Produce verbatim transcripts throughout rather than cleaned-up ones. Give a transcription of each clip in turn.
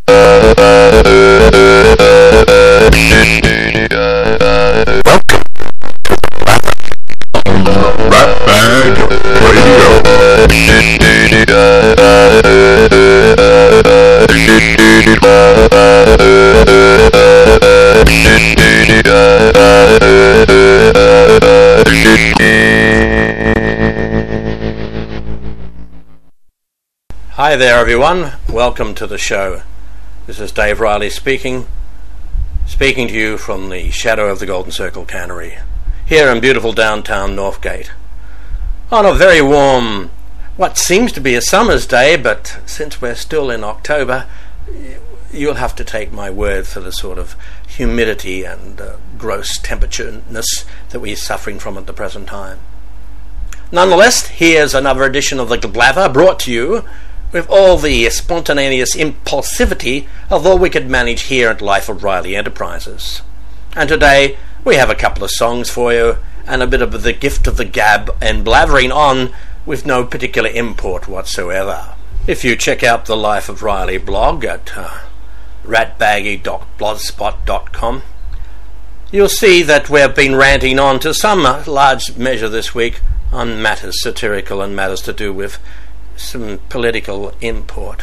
Hi there everyone, welcome to the show. This is Dave Riley speaking, speaking to you from the shadow of the Golden Circle Cannery, here in beautiful downtown Northgate. On a very warm, what seems to be a summer's day, but since we're still in October, you'll have to take my word for the sort of humidity and uh, gross temperatureness that we're suffering from at the present time. Nonetheless, here's another edition of The Blather brought to you with all the spontaneous impulsivity of all we could manage here at Life of Riley Enterprises. And today we have a couple of songs for you and a bit of the gift of the gab and blathering on with no particular import whatsoever. If you check out the Life of Riley blog at uh, ratbaggy dot blogspot dot com, you'll see that we've been ranting on to some large measure this week on matters satirical and matters to do with some political import.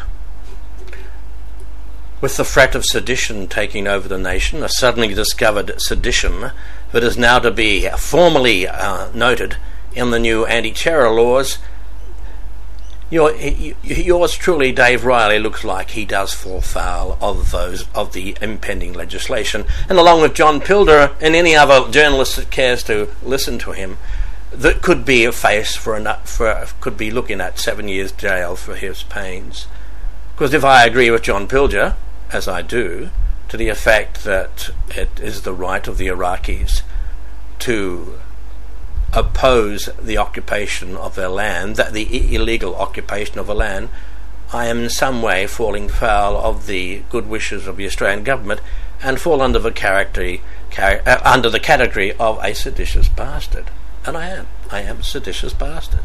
With the threat of sedition taking over the nation, a suddenly discovered sedition that is now to be formally uh, noted in the new anti-terror laws, your, yours truly, Dave Riley, looks like he does fall foul of those of the impending legislation, and along with John Pilger and any other journalist that cares to listen to him, that could be a face for, a, for could be looking at seven years jail for his pains. Because if I agree with John Pilger, as I do, to the effect that it is the right of the Iraqis to oppose the occupation of their land, that the illegal occupation of a land, I am in some way falling foul of the good wishes of the Australian government and fall under the character, char- uh, under the category of a seditious bastard. And I am. I am a seditious bastard.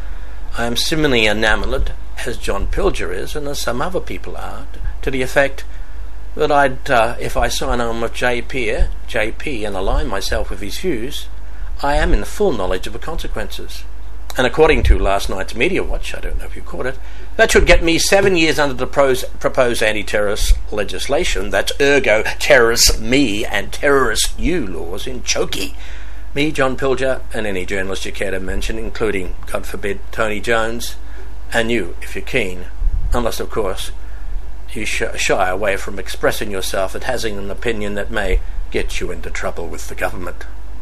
I am similarly enamoured, as John Pilger is, and as some other people are, to the effect that I'd, uh, if I sign on with J P, J P and align myself with his views, I am in the full knowledge of the consequences. And according to last night's Media Watch, I don't know if you caught it, that should get me seven years under the pros- proposed anti-terrorist legislation, that's ergo terrorist me and terrorist you laws in Chokey. Me, John Pilger, and any journalist you care to mention, including, God forbid, Tony Jones, and you, if you're keen, unless, of course, you sh- shy away from expressing yourself and having an opinion that may get you into trouble with the government.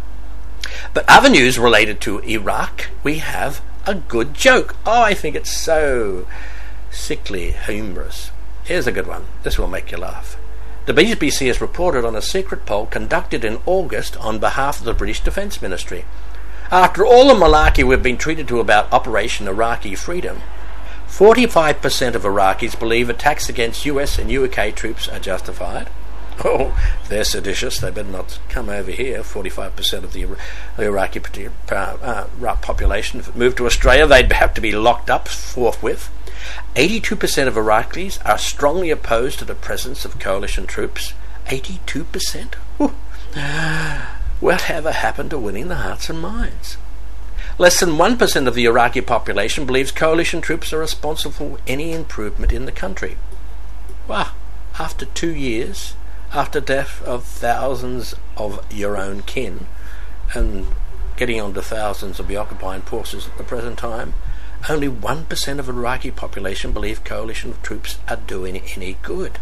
But other news related to Iraq, we have a good joke. Oh, I think it's so sickly humorous. Here's a good one. This will make you laugh. The B B C has reported on a secret poll conducted in August on behalf of the British Defence Ministry. After all the malarkey we've been treated to about Operation Iraqi Freedom, forty-five percent of Iraqis believe attacks against U S and U K troops are justified. Oh, if they're seditious, they better not come over here. forty-five percent of the Iraqi uh, uh, population, if it moved to Australia, they'd have to be locked up forthwith. eighty-two percent of Iraqis are strongly opposed to the presence of coalition troops. eighty-two percent? Whatever happened to winning the hearts and minds? Less than one percent of the Iraqi population believes coalition troops are responsible for any improvement in the country. Wow, after two years, after death of thousands of your own kin, and getting on to thousands of the occupying forces at the present time, only one percent of the Iraqi population believe coalition troops are doing any good.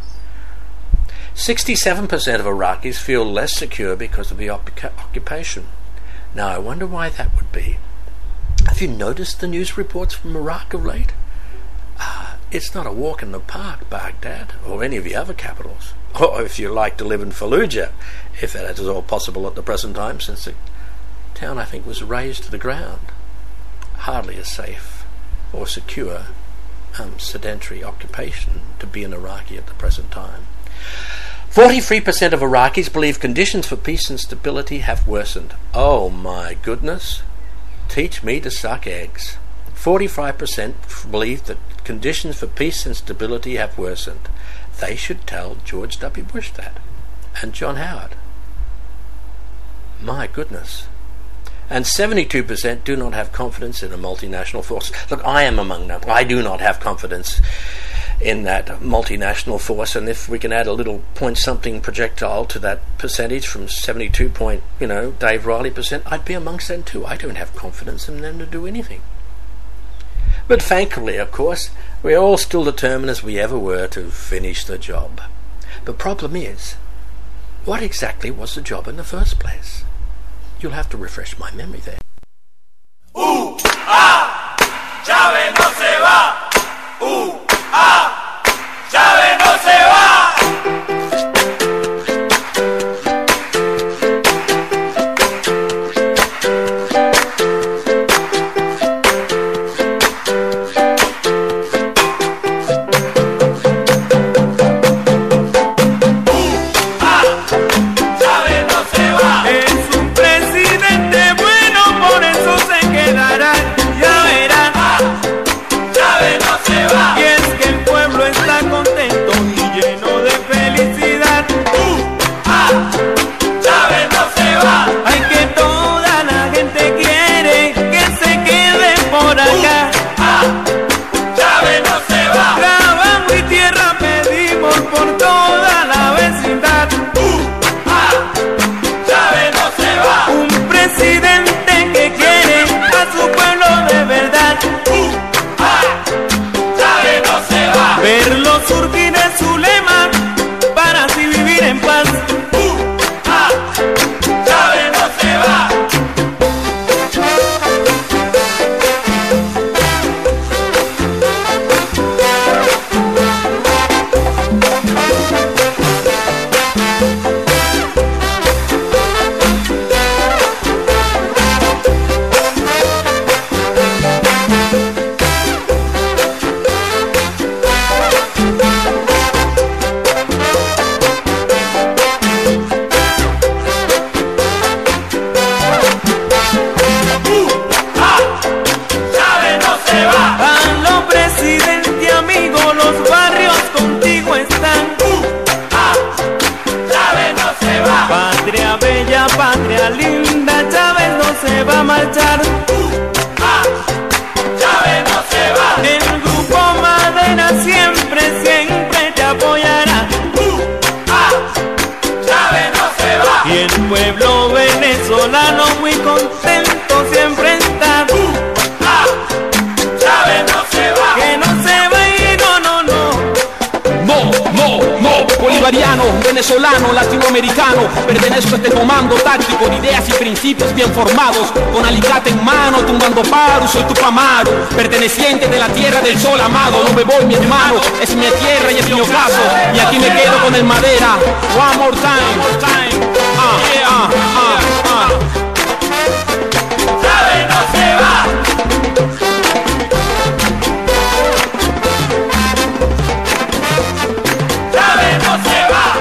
sixty-seven percent of Iraqis feel less secure because of the op- occupation. Now, I wonder why that would be. Have you noticed the news reports from Iraq of late? Uh, it's not a walk in the park, Baghdad, or any of the other capitals. Or if you like to live in Fallujah, if that is all possible at the present time, since the town, I think, was razed to the ground. Hardly as safe or secure um, sedentary occupation to be an Iraqi at the present time. forty-three percent of Iraqis believe conditions for peace and stability have worsened. Oh my goodness. Teach me to suck eggs. forty-five percent believe that conditions for peace and stability have worsened. They should tell George W. Bush that, and John Howard. My goodness. And seventy-two percent do not have confidence in a multinational force. Look, I am among them. I do not have confidence in that multinational force, and if we can add a little point-something projectile to that percentage from seventy-two point, you know, Dave Riley percent, I'd be amongst them too. I don't have confidence in them to do anything. But thankfully, of course, we're all still determined as we ever were to finish the job. The problem is, what exactly was the job in the first place? You'll have to refresh my memory there. Uh, ah, Chávez no se va. Uh, ah, Chávez no se va. Venezolano, latinoamericano, pertenezco a este comando táctico de ideas y principios bien formados, con alicate en mano, tumbando paros, soy Tupamaru, perteneciente de la tierra del sol amado, no me voy mi hermano, es mi tierra y es mi ocaso, y aquí me quedo con el madera, one more time, ah, ah, ah, ah. Chávez no se va. Chávez no se va.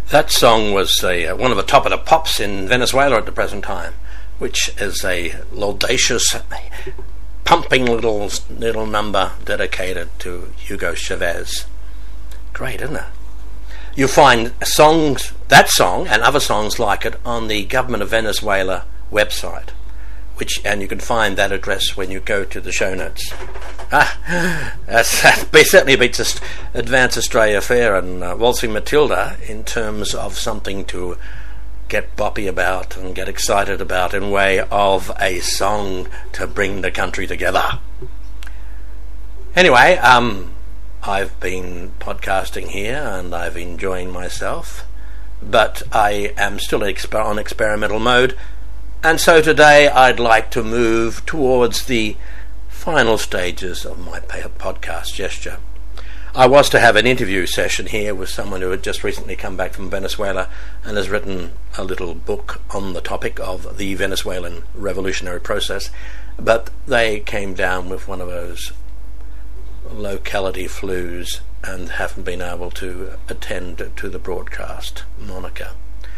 That song was a, uh, one of the top of the pops in Venezuela at the present time, which is a laudacious, pumping little little number dedicated to Hugo Chavez. Great, isn't it? You'll find songs, that song and other songs like it on the Government of Venezuela website, which, and you can find that address when you go to the show notes. Ah, that's, that certainly beats us, Advance Australia Fair and uh, Waltzing Matilda in terms of something to get boppy about and get excited about in way of a song to bring the country together. Anyway, um, I've been podcasting here and I've enjoying myself, but I am still exper- on experimental mode, and so today I'd like to move towards the final stages of my podcast gesture. I was to have an interview session here with someone who had just recently come back from Venezuela and has written a little book on the topic of the Venezuelan revolutionary process, but they came down with one of those locality flus and haven't been able to attend to the broadcast. Monica.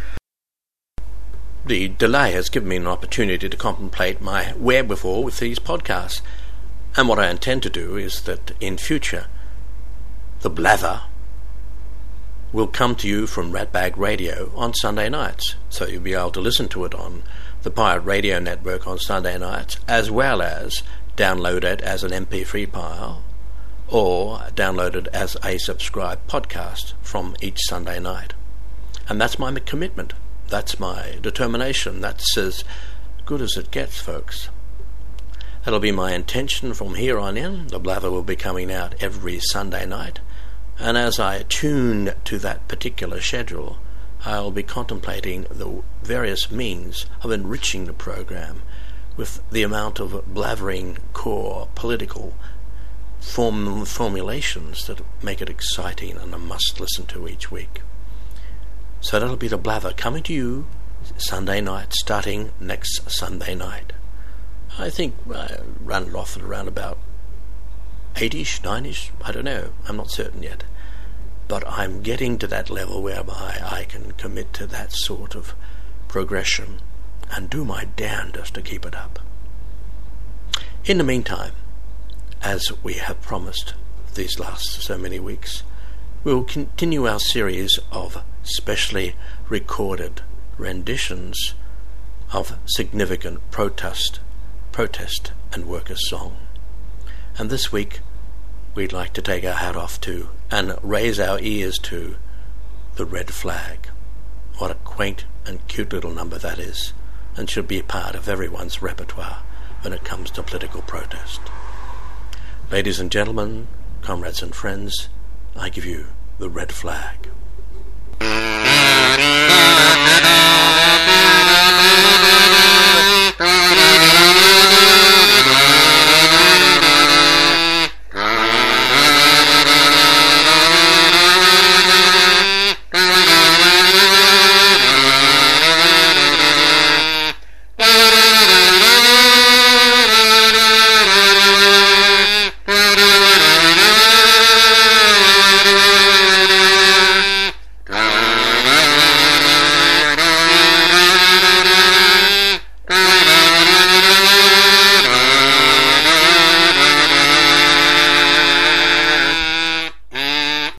The delay has given me an opportunity to contemplate my wherewithal with these podcasts, and what I intend to do is that in future the blather will come to you from Ratbag Radio on Sunday nights, so you'll be able to listen to it on the Pirate Radio Network on Sunday nights, as well as download it as an M P three file or download it as a subscribed podcast from each Sunday night. And that's my commitment. That's my determination. That's as good as it gets, folks. That'll be my intention from here on in. The blather will be coming out every Sunday night, and as I attune to that particular schedule, I'll be contemplating the various means of enriching the program with the amount of blathering core political form formulations that make it exciting and a must listen to each week. So that'll be the blather coming to you Sunday night, starting next Sunday night. I think I ran it off at around about eight-ish, nine-ish, I don't know, I'm not certain yet. But I'm getting to that level whereby I can commit to that sort of progression and do my damnedest to keep it up. In the meantime, as we have promised these last so many weeks, we will continue our series of specially recorded renditions of significant protest protest and workers' song. And this week we'd like to take our hat off to and raise our ears to The Red Flag. What a quaint and cute little number that is, and should be a part of everyone's repertoire when it comes to political protest. Ladies and gentlemen, comrades and friends, I give you The Red Flag.